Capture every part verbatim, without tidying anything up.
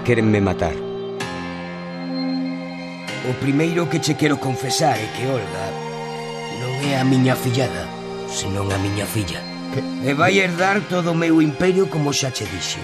quérenme matar. O primeiro que che quero confesar é que Olga non é a miña fillada, senón a miña filla. Que? E vai herdar todo o meu imperio como xa che dixen.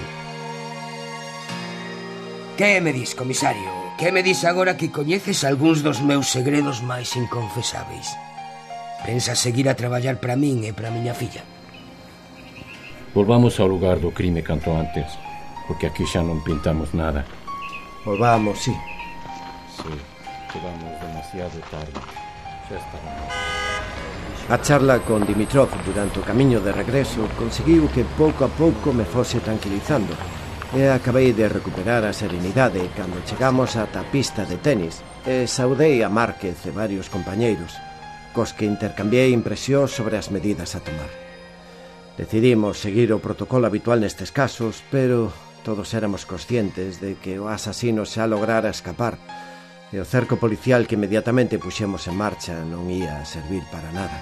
Que me dis, comisario? Que me dis agora que coñeces algúns dos meus segredos máis inconfesáveis? Pensas seguir a traballar para min e para a miña filla? Volvamos ao lugar do crime canto antes, porque aquí xa non pintamos nada. Volvamos, sí. Sí, chegamos demasiado tarde. Xa estábamos. A charla con Dimitrov durante o camiño de regreso conseguiu que pouco a pouco me fose tranquilizando e acabei de recuperar a serenidade cando chegamos ata a pista de tenis e saudei a Márquez e varios compañeiros, cos que intercambiei impresións sobre as medidas a tomar. Decidimos seguir o protocolo habitual nestes casos, pero todos éramos conscientes de que o asasino xa lograra escapar e o cerco policial que inmediatamente puxemos en marcha non ia servir para nada.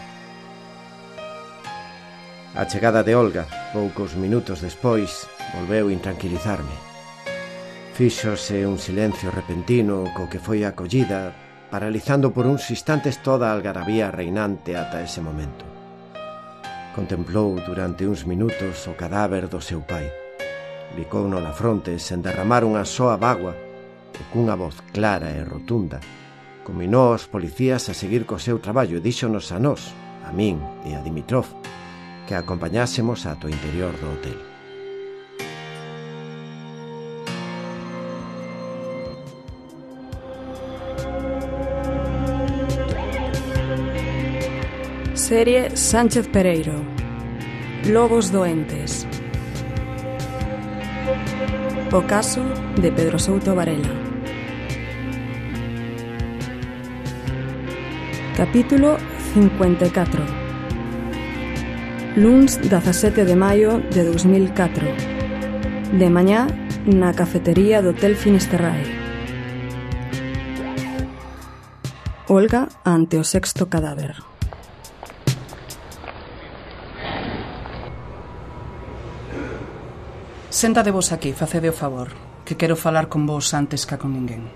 A chegada de Olga, poucos minutos despois, volveu intranquilizarme. Fíxose un silencio repentino co que foi acollida, paralizando por uns instantes toda a algarabía reinante ata ese momento. Contemplou durante uns minutos o cadáver do seu pai. Bicouno na fronte sen derramar unha soa bágua e cunha voz clara e rotunda cominou aos policías a seguir co seu traballo e díxonos a nós, a min e a Dimitrov, que acompañásemos ata o interior do hotel. Serie Sánchez Pereiro. Lobos doentes. O caso de Pedro Souto Varela. Capítulo cincuenta e catro. Luns dezasete de maio de dos mil catro. De mañá na cafetería do Hotel Finisterrae. Olga ante o sexto cadáver. Sentadevos aquí, facede o favor, que quero falar con vos antes que con ninguén.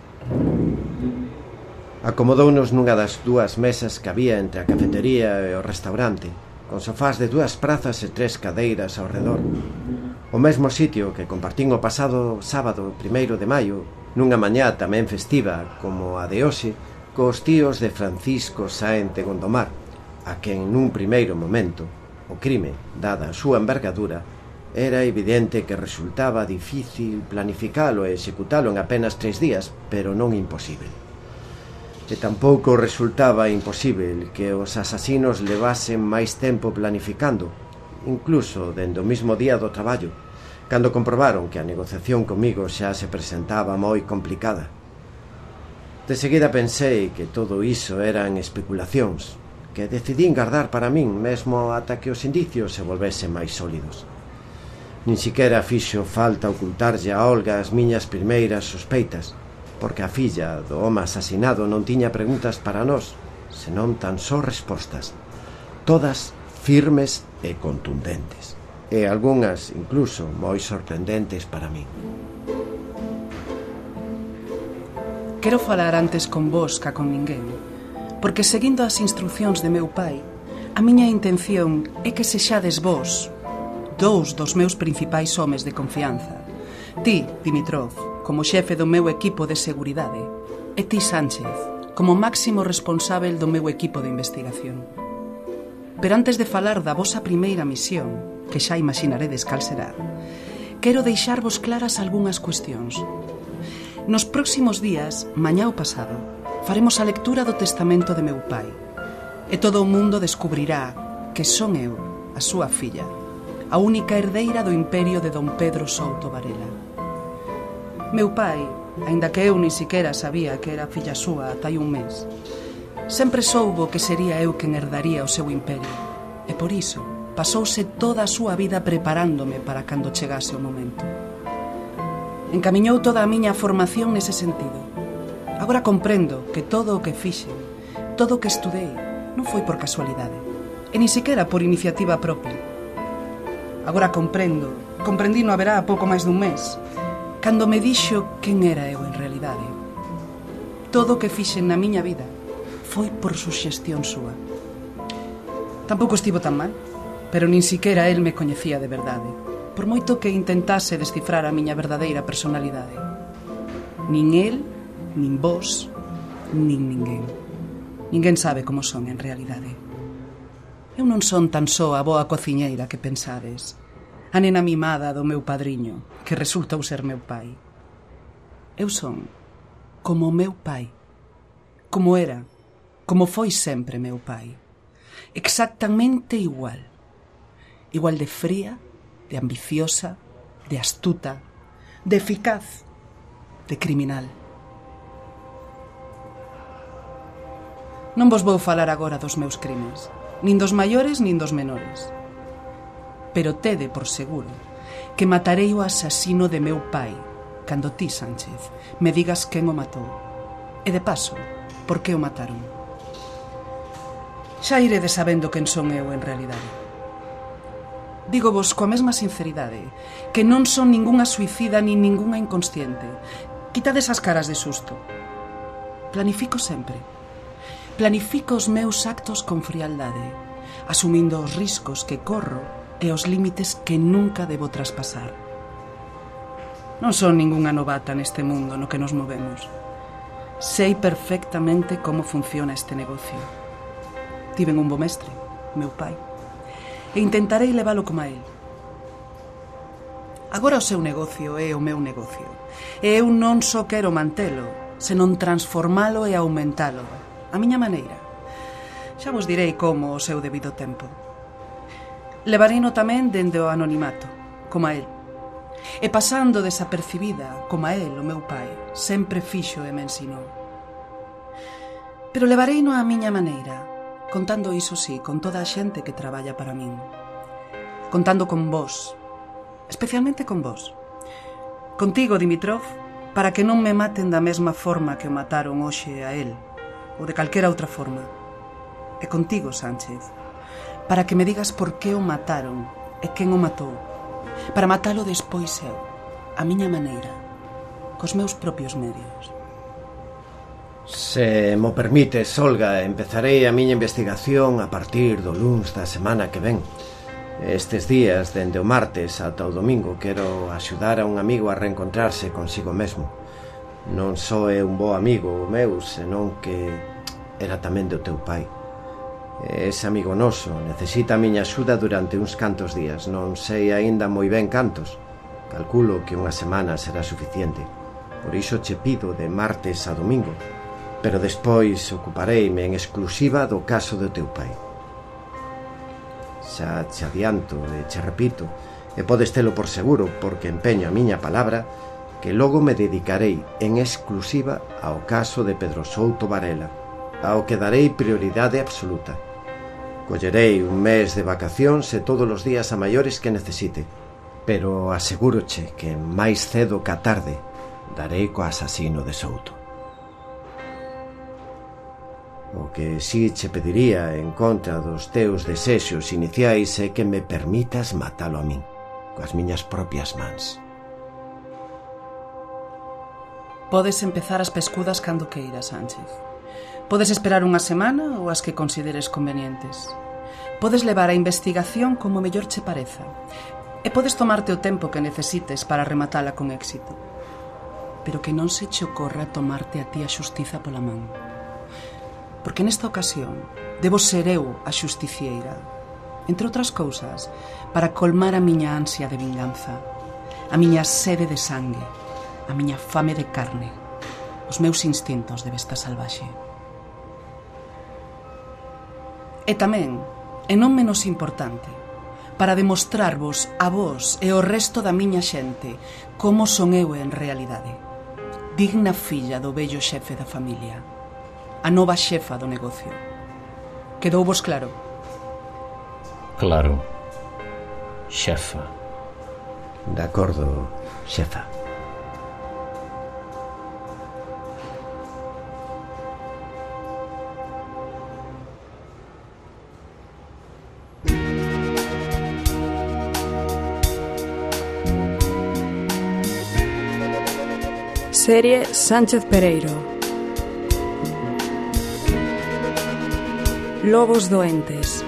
Acomodounos nunha das dúas mesas que había entre a cafetería e o restaurante, con sofás de dúas prazas e tres cadeiras ao redor. O mesmo sitio que compartín o pasado sábado primeiro de maio, nunha mañá tamén festiva como a de hoxe, cos tíos de Francisco Sáenz de Gondomar, a quen nun primeiro momento o crime, dada a súa envergadura, era evidente que resultaba difícil planificalo e executalo en apenas tres días, pero non imposible. E tampouco resultaba imposible que os asasinos levasen máis tempo planificando, incluso dende o mismo día do traballo, cando comprobaron que a negociación comigo xa se presentaba moi complicada. De seguida pensei que todo iso eran especulacións, que decidín guardar para min mesmo ata que os indicios se volvesen máis sólidos. Nin siquiera fixo falta ocultarlle a Olga as miñas primeiras sospeitas, porque a filla do home asasinado non tiña preguntas para nós, senón tan só respostas, todas firmes e contundentes, e algunhas incluso moi sorprendentes para min. Quero falar antes con vos ca con ninguén, porque seguindo as instruccións de meu pai, a miña intención é que sexades vos dous dos meus principais homes de confianza. Ti, Dimitrov, como xefe do meu equipo de seguridade, e ti, Sánchez, como máximo responsável do meu equipo de investigación. Pero antes de falar da vosa primeira misión, que xa imaginaredes cal será, quero deixarvos claras algunhas cuestións. Nos próximos días, mañá o pasado, faremos a lectura do testamento de meu pai, e todo o mundo descubrirá que son eu, a súa filla, a única herdeira do imperio de don Pedro Souto Varela. Meu pai, aínda que eu nin siquera sabía que era filla súa ata hai un mes, sempre soubo que sería eu quen herdaría o seu imperio, e por iso pasouse toda a súa vida preparándome para cando chegase o momento. Encamiñou toda a miña formación nese sentido. Agora comprendo que todo o que fixen, todo o que estudei, non foi por casualidade, e nin siquera por iniciativa propia. Agora comprendo, comprendí no haberá pouco máis dun mes, cando me dixo quen era eu en realidade. Todo o que fixen na miña vida foi por suxestión súa. Tampouco estivo tan mal, pero nin siquera el me coñecía de verdade, por moito que intentase descifrar a miña verdadeira personalidade. Nin el, nin vos, nin ninguén. Ninguén sabe como son en realidade. Eu non son tan só a boa cociñeira que pensades, a nena mimada do meu padriño, que resultou ser meu pai. Eu son como o meu pai, como era, como foi sempre meu pai. Exactamente igual. Igual de fría, de ambiciosa, de astuta, de eficaz, de criminal. Non vos vou falar agora dos meus crimes, nin dos maiores nin dos menores. Pero tede por seguro que matarei o asasino de meu pai cando ti, Sánchez, me digas quen o matou. E de paso, por que o mataron? Xa iredes sabendo quen son eu en realidade. Dígovos coa mesma sinceridade que non son ningunha suicida nin ningunha inconsciente. Quitades as caras de susto. Planifico sempre. Planifico os meus actos con frialdade, asumindo os riscos que corro e os límites que nunca debo traspasar. Non son ningunha novata neste mundo no que nos movemos. Sei perfectamente como funciona este negocio. Tiven un bo mestre, meu pai, e intentarei leválo como a él. Agora o seu negocio é o meu negocio, e eu non só quero mantelo, senón transformalo e aumentalo, a miña maneira. Xa vos direi como o seu debido tempo. Levareino tamén dende o anonimato, como a él. E pasando desapercibida, como a él, o meu pai, sempre fixo e me ensinou. Pero levareino a miña maneira, contando iso sí, con toda a xente que traballa para min. Contando con vos, especialmente con vos. Contigo, Dimitrov, para que non me maten da mesma forma que o mataron hoxe a él, ou de calquera outra forma. E contigo, Sánchez, para que me digas por que o mataron e quen o matou, para matalo despois eu, a miña maneira, cos meus propios medios. Se mo permites, Olga, empezarei a miña investigación a partir do luns da semana que ven. Estes días, dende o martes ata o domingo, quero axudar a un amigo a reencontrarse consigo mesmo. Non só é un bo amigo meu, senón que era tamén do teu pai. Ese amigo noso necesita a miña axuda durante uns cantos días. Non sei aínda moi ben cantos. Calculo que unha semana será suficiente. Por iso che pido de martes a domingo. Pero despois ocupareime en exclusiva do caso do teu pai. Xa che adianto e che repito, e podes telo por seguro, porque empeño a miña palabra, que logo me dedicarei en exclusiva ao caso de Pedro Souto Varela, ao que darei prioridade absoluta. Collerei un mes de vacacións e todos os días a maiores que necesite, pero asegúroche que máis cedo ca tarde darei co asasino de Souto. O que si che pediría en contra dos teus desexos iniciais é que me permitas matalo a min, coas miñas propias mans. Podes empezar as pescudas cando queiras, Sánchez. Podes esperar unha semana ou as que consideres convenientes. Podes levar a investigación como mellor che pareza. E podes tomarte o tempo que necesites para rematala con éxito. Pero que non se che ocorra tomarte a ti a xustiza pola man. Porque nesta ocasión debo ser eu a xusticieira, entre outras cousas, para colmar a miña ansia de vinganza, a miña sede de sangue, a miña fame de carne, os meus instintos de besta salvaxe. E tamén, e non menos importante, para demostrarvos a vos e ao resto da miña xente como son eu en realidade, digna filla do vello xefe da familia, a nova xefa do negocio. Quedouvos claro? Claro, xefa. De acordo, xefa. Serie Sánchez Pereiro. Lobos doentes.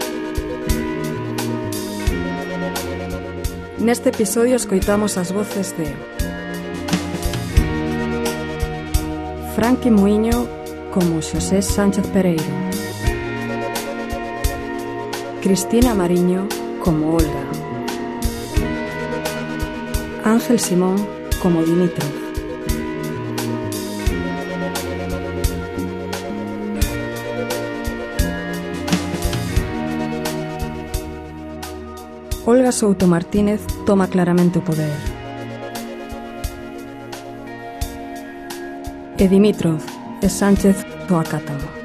Neste episodio escoitamos as voces de Franqui Muiño como Xosé Sánchez Pereiro, Cristina Mariño como Olga, Ángel Simón como Dimitrov, Olga Souto Martínez toma claramente o poder. E Dimitrov e Sánchez o acátano.